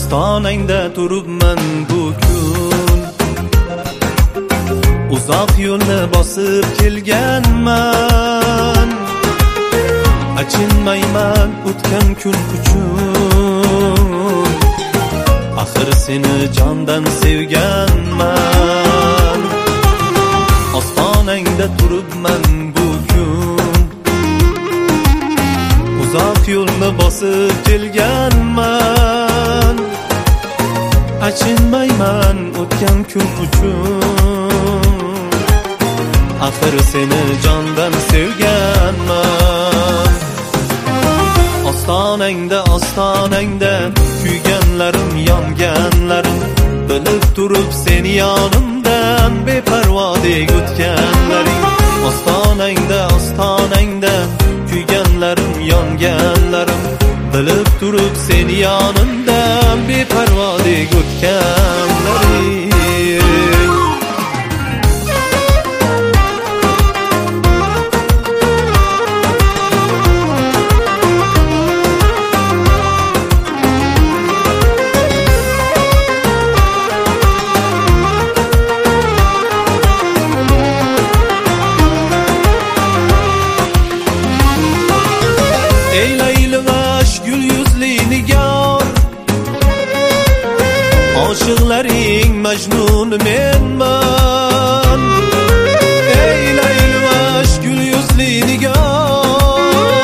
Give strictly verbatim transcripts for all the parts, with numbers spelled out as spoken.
ostonangda turibman bu kun, uzoq yo'lni bosib kelganman. Achinmayman o'tgan kun uchun, axir seni jondan sevganman. Ostonangda turibman bu kun, uzoq yo'lni bosib kelganman. Achinmayman o'tgan kun uchun, axir seni jondan sevganman. Ostonangda, ostonangda kuyganlarim, yonganlarim, bilib turib seni yonimdan beparvodek o'tganlaring. Ostonangda, ostonangda kuyganlarim, yonganlarim, bilib turib seni yonimdan beparvodek o'tganlaring. Ey laylimash gul yuzli nigar, oshiqlaring majnun menman. Ey laylimash gul yuzli nigar,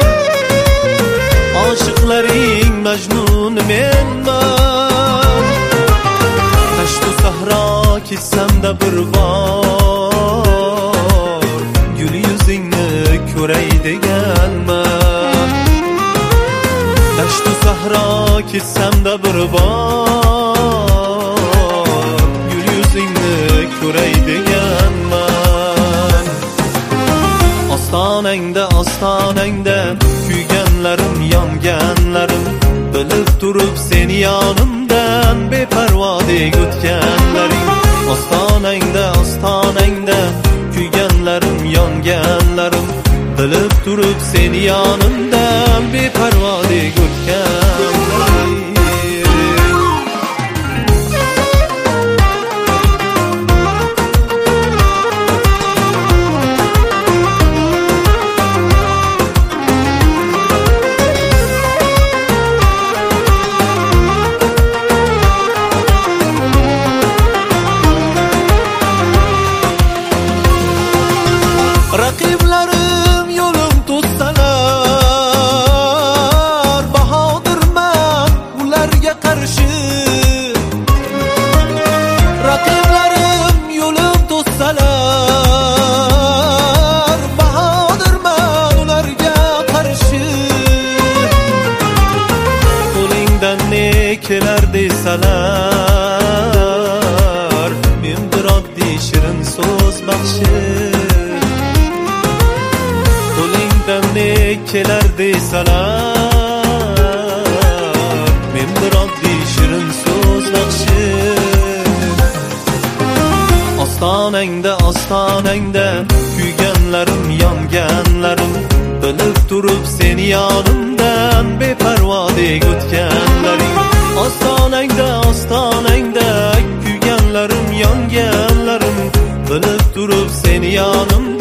oshiqlaring majnun menman. Tashtu sahro ketsam-da bir bor, gul yuzingni ko'ray deganman. Tashtu sahro ketsam-da bir bor, gul yuzingni ko'ray deganman. Ostonangda, ostonangda kuyganlarim, yonganlarim, bilib turib seni yonimdan beparvodek o'tganlaring. Ostonangda, ostonangda kuyganlarim, yonganlarim, bilib turib seni yonimdan beparvodek o'tganlaring. Raqiblarim yo'lim to'ssalar, bahodirman ularga qarshi. Raqiblarim yo'lim to'ssalar, bahodirman ularga qarshi. Qo'lingdan ne kelar desalar, men bir oddiy shirin so'z baxshi. Ne kelar desalar, men bir oddiy shirin so'z baxshi. Ostonangda, ostonangda kuyganlarim, yonganlarim, bilib turib seni yonimdan beparvodek o'tganlaring. Ostonangda, ostonangda kuyganlarim, yonganlarim, bilib turib seni yonimdan